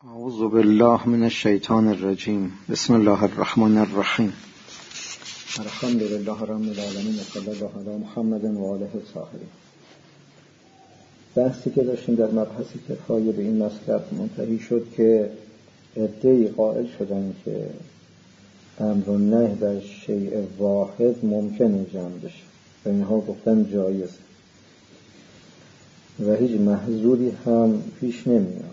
اعوذ بالله من الشیطان الرجیم. بسم الله الرحمن الرحیم. الحمد لله رب العالمین و صلی الله علی محمد و آله الطاهرین. بحثی که داشتیم در مبحثی که پایه به این مطلب منتهی شد که عده‌ای قائل شدن که امر و نهی در شیء واحد ممکنه جمع بشه و اینها گفتن جایز و هیچ محظوری هم پیش نمیاد.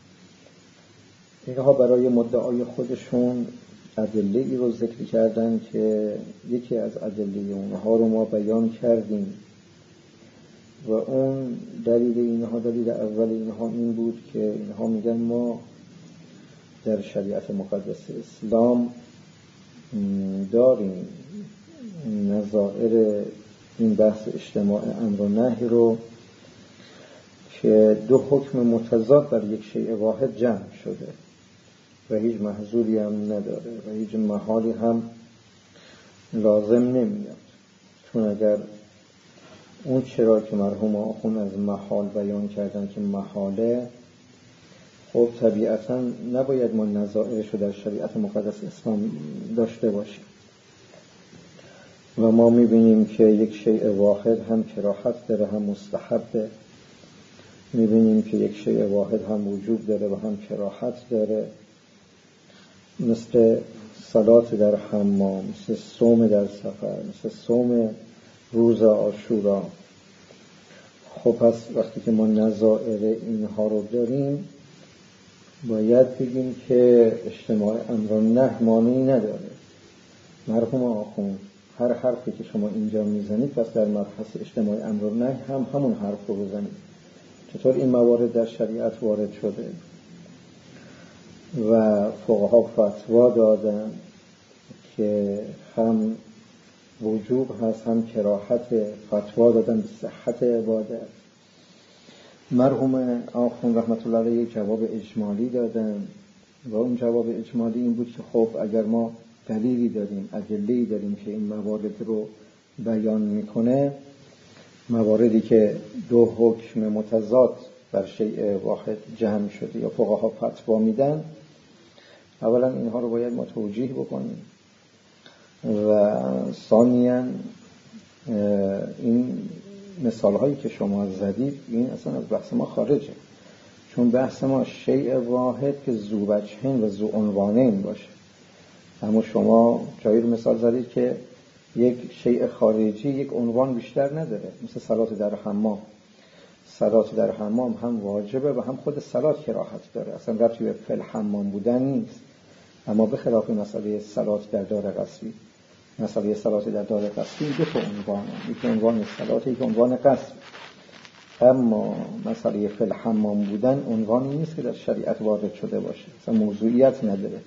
اینها برای مدعای خودشون ادله ای رو ذکر کردن که یکی از ادله اونها رو ما بیان کردیم و اون دلیل اول اینها این بود که اینها میگن ما در شریعت مقدس اسلام داریم نظائر این بحث اجتماع امر و نهی رو که دو حکم متضاد بر یک شیء واحد جمع شده و هیچ محظوری هم نداره و هیچ محالی هم لازم نمیاد. چون اگر اون چرا که مرحوم آخوند از محال بیان کردن که محاله، خب طبیعتا نباید ما نظائرش رو در شریعت مقدس اسلام داشته باشیم و ما میبینیم که یک شیء واحد هم کراهت داره هم مستحبه، میبینیم که یک شیء واحد هم وجوب داره و هم کراهت داره، مثل صلات در حمام، مثل صوم در سفر، مثل صوم روز عاشورا. خب پس وقتی که ما نظائر اینها رو داریم باید بگیم که اجتماع امر و نهی مانعی نداره. مرحوم آخوند هر حرفی که شما اینجا میزنید پس در مبحث اجتماع امر و نهی هم همون حرف رو بزنید. چطور این موارد در شریعت وارد شده و فقها فتوا دادن که هم وجوب هست هم کراهت، فتوا دادن به صحت عبادت. مرحوم آخوند رحمت الله علیه جواب اجمالی دادن و اون جواب اجمالی این بود که خب اگر ما دلیلی داریم، ادله‌ای داریم که این موارد رو بیان میکنه، مواردی که دو حکم متضاد بر شیء واحد جمع شده یا فقها فتوا میدن، اولا اینها رو باید ما توجیه بکنیم و ثانیاً این مثال هایی که شما زدید این اصلا از بحث ما خارجه، چون بحث ما شیء واحد که ذو وجهین و ذو عنوانین باشه. اما شما جایی رو مثال زدید که یک شیء خارجی یک عنوان بیشتر نداره، مثل صلات در حمام. صلات در حمام هم واجبه و هم خود صلات کراهت داره، اصلا ربطی به فعل حمام بودن نیست. اما به خلاف مسئله صلات در دار غسبی، مسئله صلات در دار غسبی دو تا عنوانه، یک عنوان صلات، یک عنوان غسب. اما مسئله فعل حمام بودن عنوانی نیست که در شریعت وارد شده باشه، اصلا موضوعیت نداره.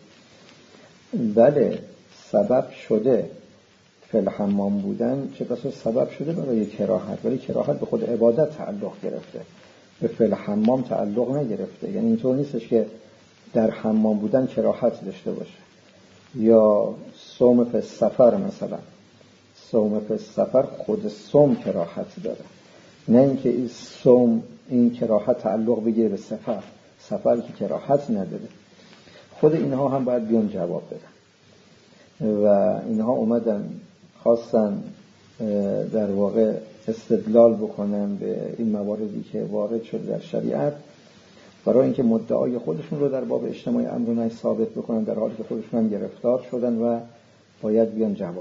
بله سبب شده فعل حمام بودن، چه بسا سبب شده برای کراهت، ولی کراهت به خود عبادت تعلق گرفته، به فعل حمام تعلق نگرفته. یعنی اینطور نیستش که در حمام بودن کراهت داشته باشه. یا صوم فی السفر، مثلا صوم فی السفر خود صوم کراهت داره، نه اینکه این صوم این کراهت تعلق بگیره به سفر، سفر که کراهت نداره. خود اینها هم باید بیان جواب بدن و اینها اومدن خواستن در واقع استدلال بکنن به این مواردی که وارد شده در شریعت برای اینکه مدعای خودشون رو در باب اجتماع امر و نهی ثابت بکنن، در حالی که خودشون هم گرفتار شدن و باید بیان جواب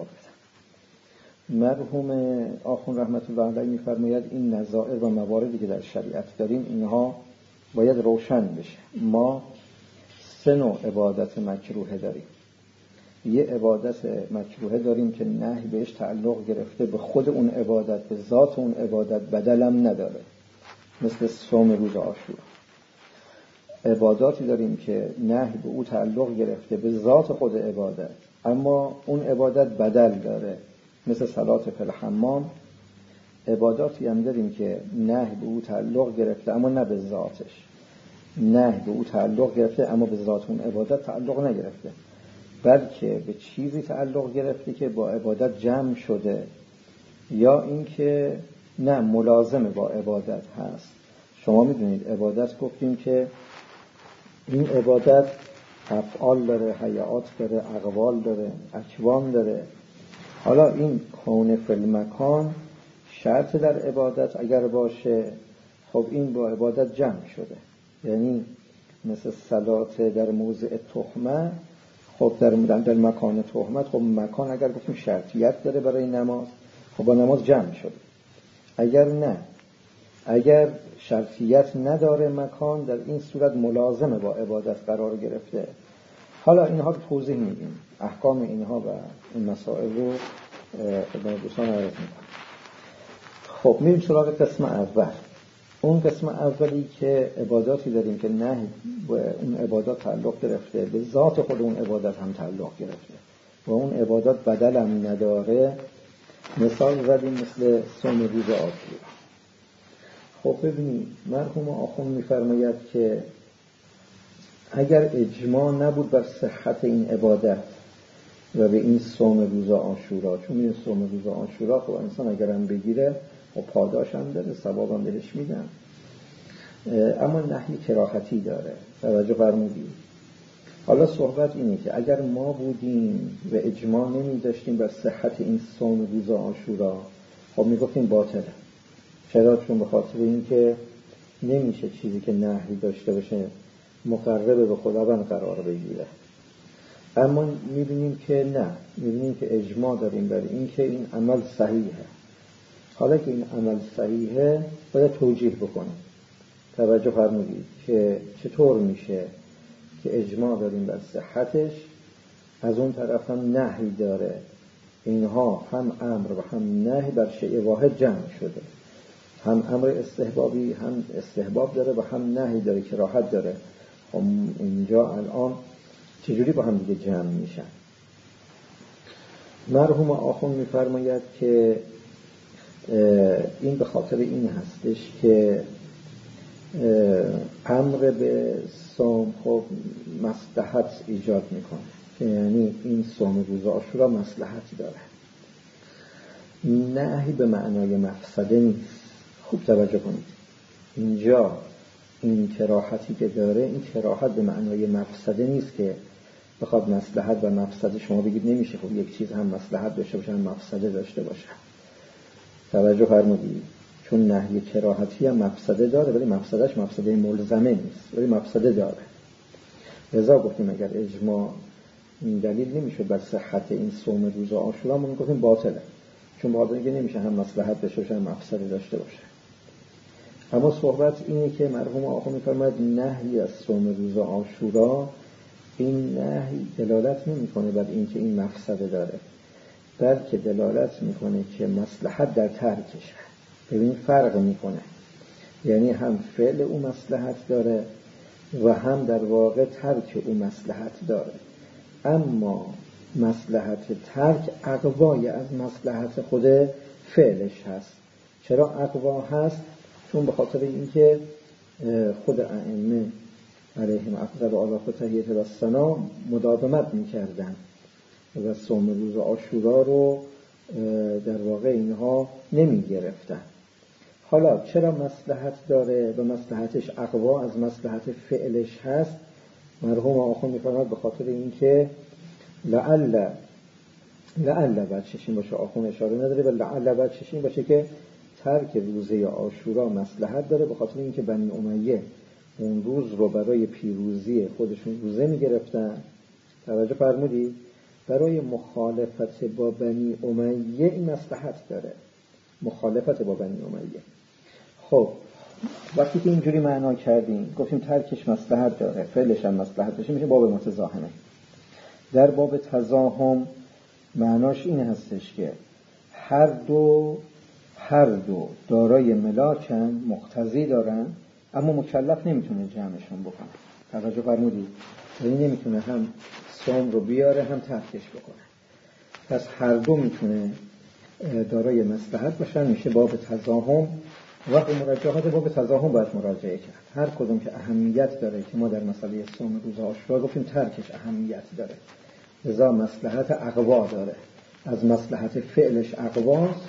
بدن. مرحوم آخوند رحمت الله علیه می‌فرماید این نظائر و مواردی که در شریعت داریم اینها باید روشن بشه. ما سه نوع عبادت مکروه داریم. یه عبادت مکروه داریم که نهی بهش تعلق گرفته، به خود اون عبادت، به ذات اون عبادت بدلم نداره، مثل صوم روز عاشورا. عباداتی داریم که نهی به او تعلق گرفته به ذات خود عبادت، اما اون عبادت بدل داره، مثل صلات فی الحمام. عباداتی هم داریم که نهی به او تعلق گرفته اما نه به ذاتش، نهی به او تعلق گرفته اما به ذات اون عبادت تعلق نگرفته، بلکه به چیزی تعلق گرفته که با عبادت جمع شده یا اینکه نه ملازم با عبادت هست. شما میدونید عبادت گفتیم که این عبادت افعال داره، هیئات داره، اقوال داره، اکوان داره. حالا این کون فی المکان شرط در عبادت اگر باشه، خب این با عبادت جمع شده. یعنی مثل صلات در موضع تهمت، خب در مکان تهمت، خب مکان اگر گفتیم شرطیت داره برای نماز، خب با نماز جمع شده. اگر نه، اگر شرطیت نداره مکان، در این صورت ملازمه با عبادت قرار گرفته. حالا اینها رو توضیح میدیم، احکام اینها و این مسائل رو خدمت دوستان عرض میکنم. خب میریم سراغ قسم اول. اون قسم اولی که عباداتی داریم که نه به اون عبادات تعلق گرفته، به ذات خود اون عبادت هم تعلق گرفته و اون عبادات بدل هم نداره. مثال زدیم مثل صوم روز عاشورا. خب ببینید مرحوم آخوند میفرماید که اگر اجماع نبود بر صحت این عبادت و به این صوم روز عاشورا، چون این صوم روز عاشورا خب انسان اگر هم بگیره و پاداش هم داره، ثواب هم بهش میدن، اما نهی کراهتی داره. توجه فرمودید؟ حالا صحبت اینه که اگر ما بودیم و اجماع نمی داشتیم بر صحت این صوم روز عاشورا، خب میگفتیم باطله. چرا؟ چون به خاطر اینکه نمیشه چیزی که نهی داشته باشه مقرب به خداوند قرار بگیره. اما میبینیم که نه، میبینیم که اجماع داریم بر این که این عمل صحیحه. حالا که این عمل صحیحه باید توجیه بکنیم. توجه فرمودید که چطور میشه که اجماع داریم بر صحتش، از اون طرف هم نهی داره. اینها هم امر و هم نهی بر شیء واحد جمع شده، هم امر استحبابی هم استحباب داره و هم نهی داره، کراهت داره. خب اینجا الان چجوری با هم دیگه جمع میشن؟ مرحوم آخوند میفرماید که این به خاطر این هستش که امر به صوم خب مصلحت ایجاد میکنه، یعنی این صوم روز عاشورا مصلحتی داره. نهی به معنای مفسده نیست. خوب توجه کنید، اینجا این کراهتی که داره، این کراهت به معنای مفسده نیست که بخواد مصلحت و مفسده شما بگید نمیشه خب یک چیز هم مصلحت داشته باشه هم مفسده داشته باشه. توجه فرمودید؟ چون نهی کراهتی هم مفسده داره، ولی مفسدهش مفسده ملزمه نیست، ولی مفسده داره. لذا گفتیم اگر اجماع این دلیل نمیشه بر صحت این صوم روز عاشورا، ما میگفتیم باطله، چون باطله اینکه نمیشه هم مصلحت داشته باشه هم مفسده داشته باشه. اما صحبت اینه که مرحوم آخوند می‌فرماید نهی از صوم روز عاشورا، این نهی دلالت نمی‌کنه بر اینکه این مفسده داره، بلکه دلالت می‌کنه که مصلحت در ترکشه. ببین فرق می‌کنه، یعنی هم فعل او مصلحت داره و هم در واقع ترک او مصلحت داره. اما مصلحت ترک اقوای از مصلحت خود فعلش هست. چرا اقوا هست؟ چون به خاطر اینکه خود ائمه علیهم افضل آلاف تحیت و ثنا مداومت میکردن و صوم روز عاشورا رو در واقع اینها نمیگرفتن. حالا چرا مصلحت داره و مصلحتش اقوا از مصلحت فعلش هست؟ مرحوم آخوند میفرماید به خاطر اینکه لعل بچشین باشه، آخوند اشاره نداره، و لعل بچشین باشه که ترک روزه عاشورا مصلحت داره، به خاطر اینکه بنی امیه اون روز رو برای پیروزی خودشون روزه میگرفتن. توجه فرمودید؟ برای مخالفت با بنی امیه این مصلحت داره، مخالفت با بنی امیه. خب وقتی که اینجوری معنا کردیم، گفتیم ترکش مصلحت داره، فعلش هم مصلحت داره، میشه باب متزاحمه. در باب تزاحم معناش این هستش که هر دو دارای ملاکن، مقتضی دارن، اما مکلف نمیتونه جمعشون بکنه. توجه فرمودید؟ یعنی نمیتونه هم صوم رو بیاره هم ترکش بکنه. پس هر دو میتونه دارای مصلحت باشن، میشه باب تزاحم. وقت مراجعات باب تزاحم باید مراجعه کرد. هر کدوم که اهمیت داره، که ما در مسئله صوم روز عاشورا گفتیم ترکش اهمیت داره، لذا مصلحت اقوا داره، از مصلحت فعلش اقواست.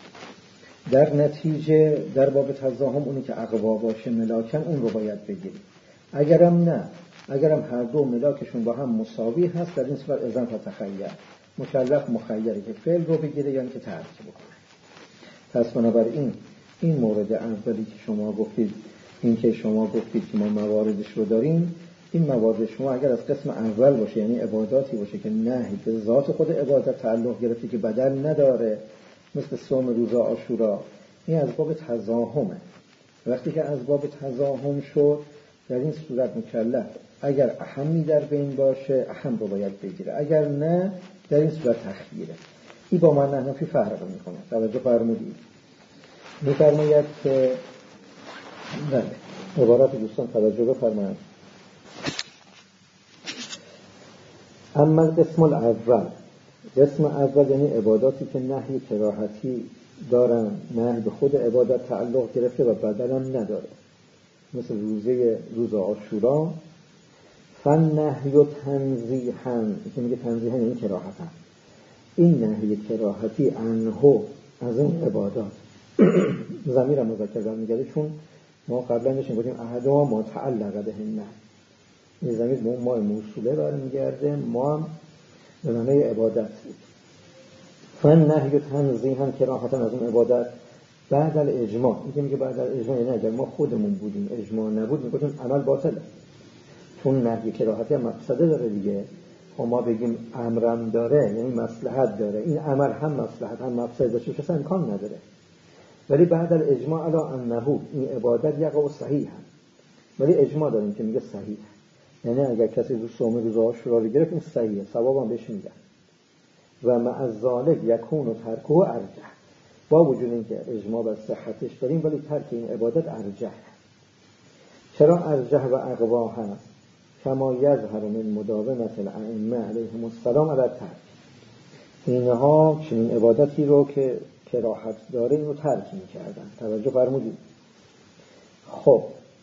در نتیجه در باب تزاحم اونی که اقوا باشه ملاکن، اون رو باید بگیریم. اگرم نه، اگرم هر دو ملاکشون با هم مساوی هست، در این صورت اذن فتخیر، مکلف مخیره که فعل رو بگیره یا اینکه ترک بکنه. پس بنابراین این مورد اولی که شما گفتید، این که شما گفتید که ما مواردش رو داریم، این موارد شما اگر از قسم اول باشه، یعنی عباداتی باشه که نهی به ذات خود عبادت تعلق گرفته که بدل نداره، مثل صوم روز عاشورا، این از باب تزاحمه. وقتی که از باب تزاحم شد، در این صورت مکلف اگر اهمی در بین باشه اهم رو باید بگیره، اگر نه در این صورت تخییره. این با من نحنفی فرق میکنه. توجه فرمودید؟ میفرماید که بله، عبارات دوستان توجه بفرمایید. اما قسم الاول، قسم اول یعنی عباداتی که نهی کراهتی دارن، نهی به خود عبادت تعلق گرفته و بدلم نداره، مثل روز عاشورا. فالنهی تنزیحاً، که میگه تنزیحاً یعنی کراهتاً، این نهی کراهتی عنه از این عبادات ضمیر مذکر برمیگرده، چون ما قبلا نشون گفتیم احدها ما تعلق بهن، این ضمیر به اون ما موصوله برمیگرده، ما هم به معنی عبادت. فالنهی تنزیحاً کراهتاً از این عبادت بعد الاجماع، میگه بعد الاجماع یعنی اگر ما خودمون بودیم اجماع نبود میگفتیم عمل باطله، چون نهی کراهتی هم مقصده داره دیگه. ما بگیم امرم داره یعنی مصلحت داره، این امر هم مصلحت هم مقصد داشته باشه امکان نداره. ولی بعد الاجماع علی انه این عبادت یقع صحیح هم، ولی اجماع داریم که میگه صحیح، یعنی اگر کسی صوم روز عاشورا رو گرفت این صحیحه، ثواب هم بهش میدن. و مع ذالک یکون ترکه ارجح، با وجود اینکه اجماع بر صحتش داریم ولی ترک این عبادت ارجح. چرا ارجح و اقوا هست؟ کما یظهر من مداومت الائمه علیهم السلام علی الترک، اینها چنین عبادتی رو که کراهت داره اینو ترک می‌کردن. توجه فرمودید؟ خب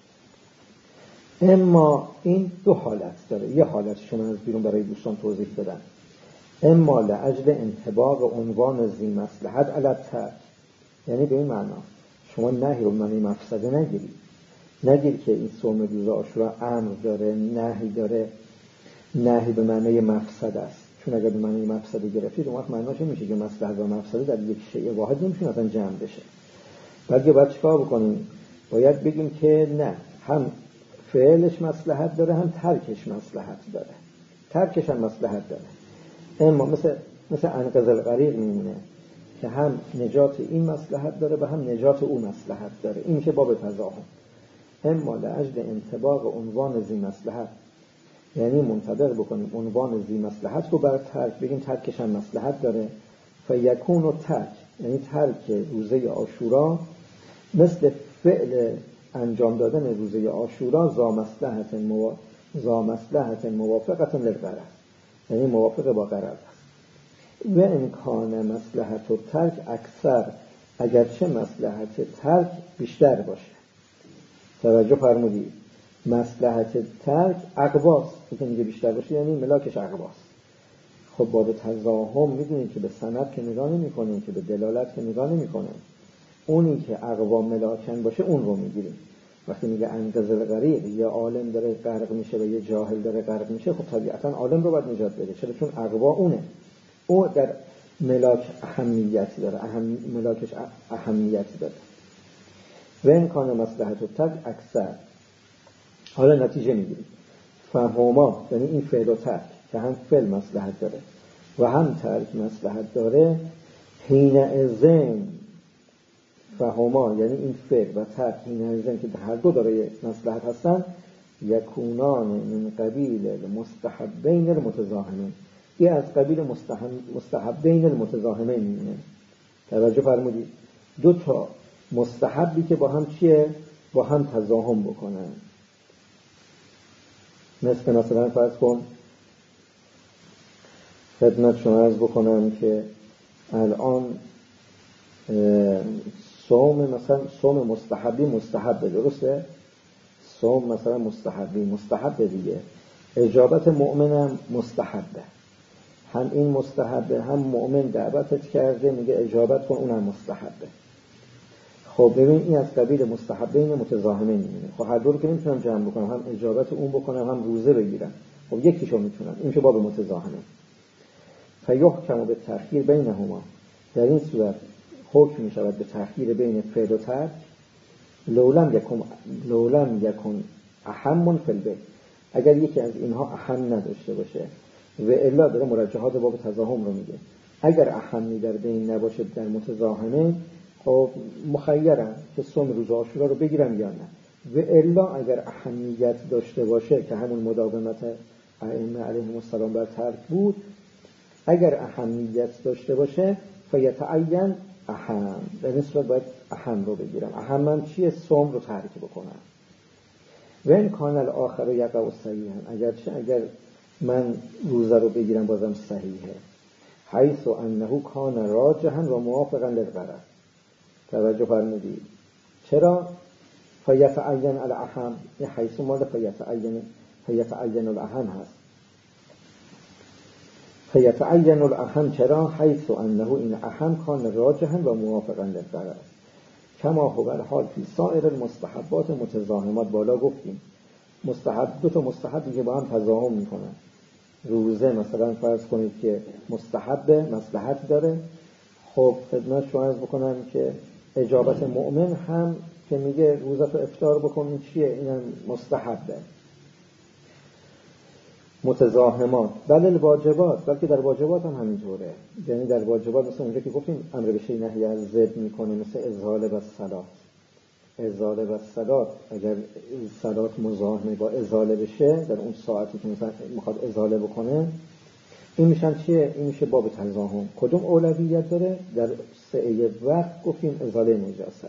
اما این دو حالت داره، یه حالت شما از بیرون برای دوستان توضیح بدن. اما لاجل انطباق عنوان ذی مصلحت علی الترک، یعنی به این معنا شما نهی رو معنی مفسده نگیر که این صوم روز عاشورا امر داره، نهی داره، نهی به معنی مفسد است، چون اگر به معنی مفسده گرفتید اون وقت معناش این میشه که مصلحت و مفسده در یک شیء واحد نمیشه اصلا جمع بشه. بلکه باید چیکار بکنیم؟ باید بگیم که نه، هم فعلش مصلحت داره هم ترکش مصلحت داره، ترکش هم مصلحت داره. اما مثل انقاذ الغریق میمونه که هم نجات این مصلحت داره و هم نجات اون مصلحت داره، این که باب تضاهم. اما لاجل انطباق عنوان ذی مصلحت، یعنی منطبق بکنیم عنوان ذی مصلحت رو بر ترک، بگیم ترکش هم مصلحت داره. فیکون و ترک یعنی ترک روزه عاشورا مثل فعل انجام دادن روزه عاشورا ذا مصلحت موافقت للغرض، یعنی موافق با غرض است. و امکان مصلحت و ترک اکثر، اگرچه مصلحت ترک بیشتر باشه. توجه فرمودید؟ مصلحت ترک اقواست، که میگه بیشتر باشه یعنی ملاکش اقواست. خب باب تزاحم میدونید که به سند که نگاه نمی کنیم، که به دلالت که نگاه نمی کنیم، اونی که اقوا ملاکن باشه اون رو میگیریم. وقتی میگه انقاذ الغریق، یا عالم داره غرق میشه و یه جاهل داره غرق میشه، خب طبیعتا عالم رو باید نجات بده، چرا؟ چون اقوا اونه، او در ملاک اهمیت داره، ملاکش اهمیت داره. و امکان مصلحت و ترک اکثر. حالا نتیجه میگیریم فهما، یعنی این فعل و ترک که هم فعل مصلحت داره و هم ترک مصلحت داره، حین اذن فهما یعنی این فعل و ترک حین اذن که هر دو داره مصلحت هستن، یکونان من قبیل المستحبین المتزاحمین، این از قبیل مستحبین المتزاحمین میمونه. توجه فرمودید؟ دو تا مستحبی که با هم چیه؟ با هم تزاحم بکنن. مثلا فرض کن خدمت شما عرض بکنم که الان صوم مستحبی مستحبه، درسته؟ صوم مثلا مستحبی مستحبه دیگه، اجابت مؤمنم مستحبه، هم این مستحبه هم مؤمن دعوتت کرده میگه اجابت کن، اونم مستحبه. خب ببین این از قبیل مستحبین متزاحمین میمونه. خب هر دو رو که نمیتونم جمع بکنم، هم اجابت اون بکنم هم روزه بگیرم. خب یکیشو میتونم، این که باب متزاحمه. فیحکم به تأخیر بینهما، در این صورت حکم میشود به تأخیر بین فعل و ترک. لولم یکن اهم فی البیت، اگر یکی از اینها اهم نداشته باشه. و الا داره مرجحات باب تزاحم رو میگه. اگر اهمی در بین نباشه در متزاحمه، خب مخیرم که صوم روز عاشورا رو بگیرم یا نه. و الا اگر اهمیت داشته باشه که همون مداومت ائمه علیهم السلام بر ترک بود، اگر اهمیت داشته باشه فیتعین اهم، در این صورت باید اهم رو بگیرم. اهم من چیه؟ صوم رو ترک بکنم. و این کان الاخر یقع صحیحا، اگر من روزه رو بگیرم بازم صحیحه. حیث انه کان راجحا و موافقا للغرض. توجه فرمودید چرا فیتعین الاهم؟ این حیث مال فیتعین الاهم هست. فیتعین الاهم چرا؟ حیث انه این اهم کان راجحا و موافقا للغرض کما هو الحال فی سایر المستحبات متزاحمات. بالا گفتیم مستحب، دو تا مستحبی که با هم تزاحم میکنن. روزه مثلا فرض کنید که مستحب مصلحت داره، خب خدمت شما عرض بکنم که اجابت مؤمن هم که میگه روزتو افطار بکن، این چیه؟ اینم مستحبه. متزاحمات بل الواجبات، بلکه در واجبات هم همینطوره. یعنی در واجبات مثلا اونجا که گفتیم امر به شیء نهی از ضد میکنه، مثل ازاله و صلات. ازاله و صلات، اگر صلات مزاحمه با ازاله بشه در اون ساعتی که مثلا میخواد ازاله بکنه، این میشن چیه؟ این میشه باب تزاحم. کدوم اولویت داره؟ در سعی وقت گفتیم ازاله نجاست.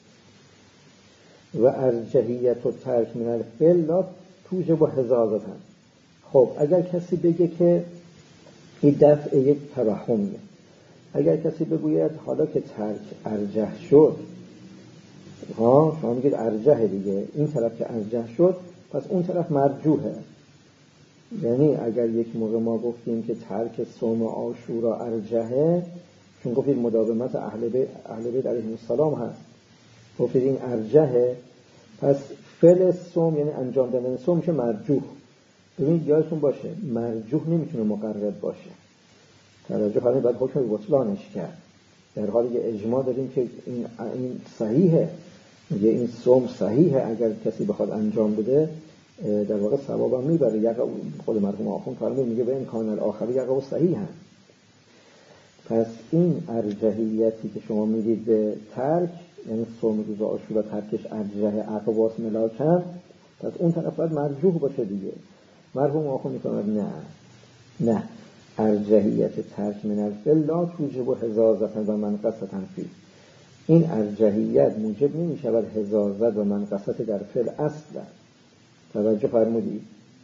و ارجحیت و ترک من الفعل لا توجب حزازتا. خب اگر کسی بگه که این دفع یک توهمیه، اگر کسی بگوید حالا که ترک ارجح شد، شما میگید ارجحه دیگه، این طرف که ارجح شد پس اون طرف مرجوحه. یعنی اگر یک موقع ما گفتیم که ترک صوم عاشورا ارجحه، چون گفتید مداومت اهل بیت علیهم السلام هست، گفتید این ارجحه، پس فعل صوم یعنی انجام دادن صوم میشه مرجوح. ببینید یادتون باشه مرجوح نمیتونه مقرب باشه. توجه کنید، باید حکم بطلانش کرد، در حالی که اجماع داریم که این صحیحه، میگه این صوم صحیحه، اگر کسی بخواد انجام بده در واقع ثواب هم میبره. یک خود مرحوم آخوند فرمود میگه به امکان الاخر یقع صحیحه. پس این ارجحیتی که شما میدید به ترک، یعنی صوم روز عاشورا ترکش ارجح اقواس ملاکم، پس اون طرف باید مرجوح باشه دیگه. مرحوم آخوند میفرماد نه ارجحیت ترک من الفعل لا توجب حزازتا و منقصتا فی. این ارجحیت موجب نمی شود حزازت و منقصت در فعل اصلا. توجه فرمودید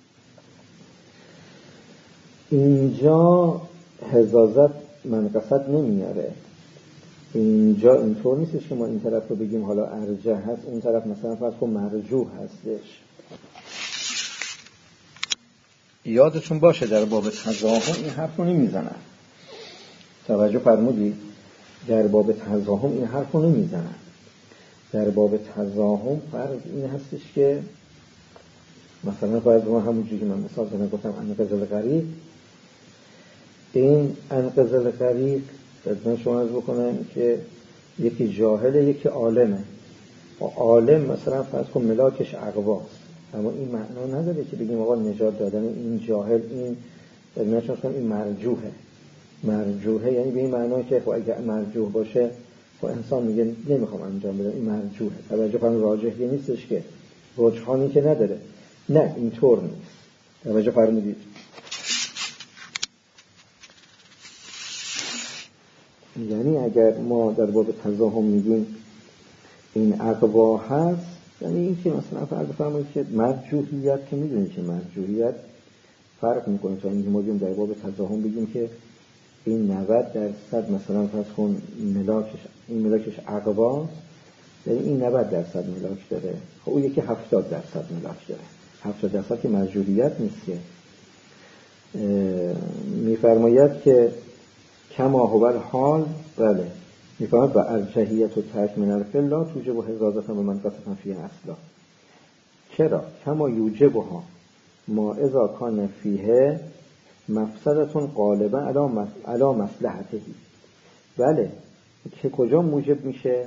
اینجا حزازت منقصت نمیاره. اینجا اینطور نیستش که ما این طرف رو بگیم حالا ارجح هست، اون طرف مثلا فرض کن مرجوح هستش. یادتون باشه در باب تزاحم این حرف رو نمیزنن. توجه فرمودید در باب تزاحم این حرف رو نمیزنن. در باب تزاحم فرض این هستش که مثلا باید ما همونجوری که من مثال زنه گفتم انقذ الغریق، این انقذ الغریق من شما عرض بکنم که یکی جاهله یکی عالمه. و عالم مثلا فرض کن ملاکش اقواست، اما این معنا نداره که بگیم آقا نجات دادن این جاهل این نشون کنم این مرجوحه یعنی به این معنا که اگه مرجوح باشه خب انسان میگه نمیخوام انجام بدم، این مرجوحه. توجه کنم راجحی نیستش که رجحانی که نداره، نه اینطور نیست. توجه فرمودید یعنی اگر ما در باب تزاحم میگیم این اقوا هست، یعنی این که مثلا فرض فرمایید که مرجوحیت، که میدونید که مرجوحیت فرق میکنه تا اینکه ما بگیم در باب تزاحم بگیم که این 90% مثلا فرض کن ملاکش اقواست، یعنی این 90% ملاک داره، خب اون یکی 70% ملاک داره. 70% که مرجوحیت نیست که. میفرماید که کما هو الحال، بله میفهمد و ارجحیت و ترک من الفعل لا توجب و حزازت و منقصة فیه اصلا. چرا؟ کما یوجبها ما اذا کان فیه مفسدتون غالبا علی مصلحته. بله، که کجا موجب میشه؟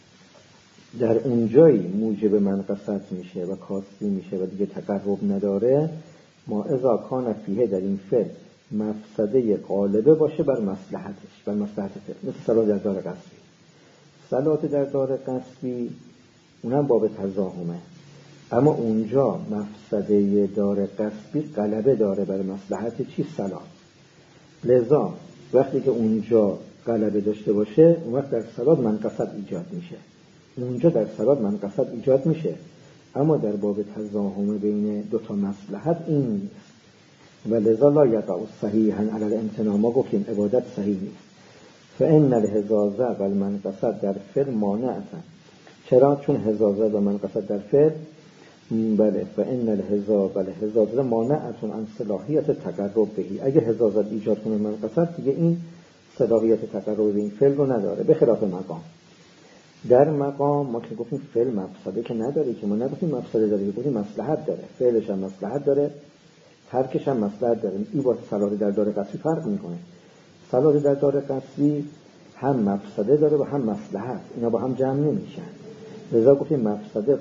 در اونجایی موجب منقصت میشه و کاستی میشه و دیگه تقرب نداره. ما اذا کان فیه در این فعل مفسده غالبه باشه بر مصلحتش، بر مصلحت فعل، مثل صلات در دار قصبی. صلات در دار قصبی اونم باب تزاحمه، اما اونجا مفسده دار قصبی غلبه داره بر مصلحت چی؟ صلات. لذا وقتی که اونجا غلبه داشته باشه، اون وقت در صلات منقصت ایجاد میشه. اونجا در صلات منقصت ایجاد میشه، اما در باب تزاحم بین دو تا مصلحت این نیست. و لذا لا یقع صحیحا علی الامتناع. ما گفتیم عبادت صحیح نیست. فان الحزازه و المنقصت در فعل مانعتن. چرا؟ چون حزازه و منقصت در فعل، بله، فان الحزازه مانعتن عن صلاحیت تقرب بهی. اگه حزازت ایجاد کنه منقصت، دیگه این صلاحیت تقرب به این فعل رو نداره، به خلاف مقام. در مقام ما که گفتیم فعل مفسده که نداره، که ما نگفتیم مفسده داره، گفتیم مصلحت داره. فعلش هم مصلحت داره، ترکش هم مصلحت داره. این با صلات در دار قصبی فرق میکنه. صلات در دار قصبی هم مفسده داره و هم مصلحت، اینا با هم جمع نمیشن. لذا گفتیم مفسده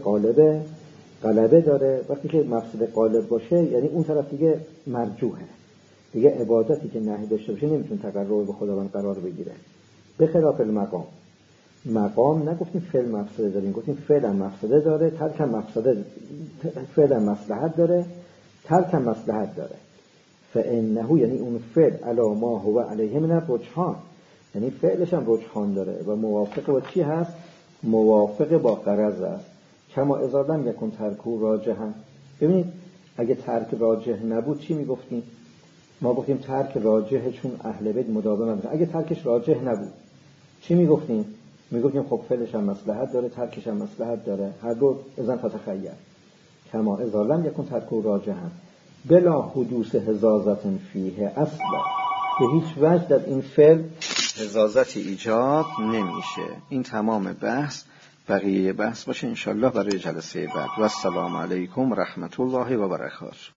غلبه داره. وقتی که مفسده غالب باشه، یعنی اون طرف دیگه مرجوحه، دیگه عبادتی که نهی داشته باشه نمیتونه تقرب به خداوند قرار بگیره. به خلاف المقام. مقام نگفتیم فعل مفسده داریم، گفتیم فعل هم مفسده داره، ترک هم مفسده، فعل هم مصلحت داره، ترک هم مصلحت داره. فانه یعنی اون فعل علی ما هو علیه من الرجحان، یعنی فعلش هم رجحان داره و موافق با چی هست؟ موافق با غرض است. کما اذا لم یکن ترکو راجحا. ببینید اگه ترک راجح نبود چی میگفتیم؟ ما گفتیم ترک راجح چون اهل بیت مداوم میکنن. اگه ترکش راجح نبود چی میگفتیم؟ میگفتیم خب فعلش هم مصلحت داره، ترکش هم مصلحت داره، هر دو اذن فتخیر. کما اذا لم یکن ترکو راجحا بلا حدوث حزازت فیه اصلا. به هیچ وجه در این فعل حزازتی ایجاد نمیشه. این تمام بحث. بقیه بحث باشه انشالله برای جلسه بعد. و السلام علیکم رحمت الله و برکاته.